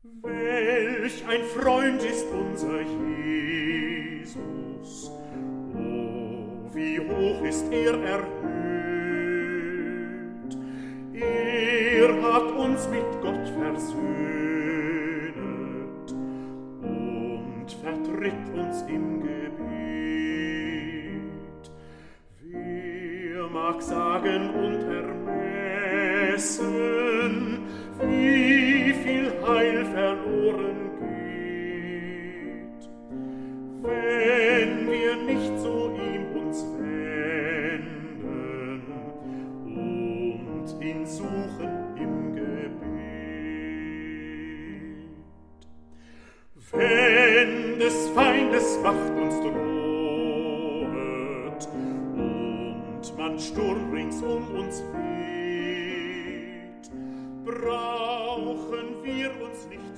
Welch ein Freund ist unser Jesus, oh, wie hoch ist er erhöht. Er hat uns mit Gott versöhnet und vertritt uns im Gebet. Wer mag sagen und ermessen, wie viel Heil verloren geht, wenn wir nicht zu ihm uns wenden und ihn suchen im Gebet. Wenn des Feindes Macht uns drohet und man Sturm ringsum uns weht, brauchen wir uns nicht